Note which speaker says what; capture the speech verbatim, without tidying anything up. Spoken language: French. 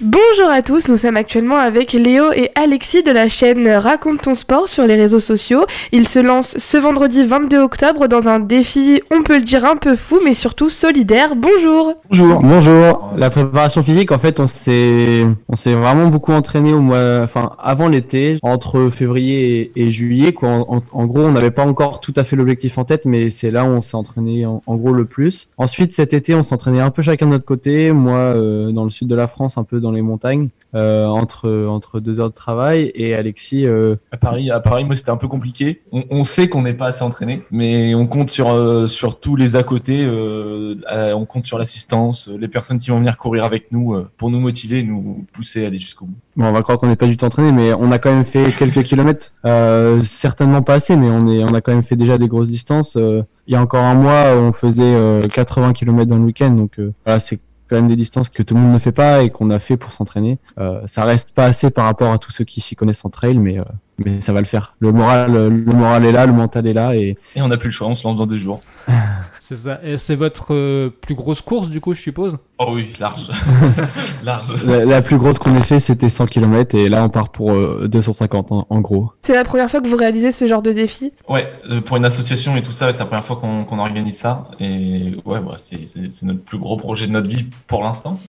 Speaker 1: Bonjour à tous, nous sommes actuellement avec Léo et Alexis de la chaîne Raconte ton sport sur les réseaux sociaux. Ils se lancent ce vendredi vingt-deux octobre dans un défi, on peut le dire un peu fou, mais surtout solidaire. Bonjour.
Speaker 2: Bonjour. Bonjour. La préparation physique, en fait, on s'est, on s'est vraiment beaucoup entraîné au mois, enfin, avant l'été, entre février et, et juillet, quoi. En, en, en gros, on n'avait pas encore tout à fait l'objectif en tête, mais c'est là où on s'est entraîné en, en gros le plus. Ensuite, cet été, on s'entraînait un peu chacun de notre côté. Moi, euh, dans le sud de la France, un peu dans les montagnes, euh, entre entre deux heures de travail, et Alexis euh...
Speaker 3: à Paris. À Paris, moi, c'était un peu compliqué. On, on sait qu'on n'est pas assez entraîné, mais on compte sur euh, sur tous les à côté. Euh, euh, on compte sur l'assistance, les personnes qui vont venir courir avec nous euh, pour nous motiver, nous pousser à aller jusqu'au bout.
Speaker 2: Bon, on va croire qu'on n'est pas du tout entraîné, mais on a quand même fait quelques kilomètres. Euh, certainement pas assez, mais on est, on a quand même fait déjà des grosses distances. Euh, il y a encore un mois, on faisait euh, quatre-vingts kilomètres dans le week-end, donc euh, voilà, c'est quand même des distances que tout le monde ne fait pas et qu'on a fait pour s'entraîner. Euh, ça reste pas assez par rapport à tous ceux qui s'y connaissent en trail, mais euh, mais ça va le faire. Le moral, le moral est là, le mental est là, et
Speaker 3: et on n'a plus le choix. On se lance dans deux jours.
Speaker 4: C'est ça. Et c'est votre euh, plus grosse course, du coup, je suppose ?
Speaker 3: Oh oui, large. large.
Speaker 2: La, la plus grosse qu'on ait fait, c'était cent kilomètres, et là, on part pour euh, deux cent cinquante, en, en gros.
Speaker 1: C'est la première fois que vous réalisez ce genre de défi ?
Speaker 3: Ouais, euh, pour une association et tout ça, c'est la première fois qu'on, qu'on organise ça. Et ouais, bah, c'est, c'est, c'est notre plus gros projet de notre vie pour l'instant.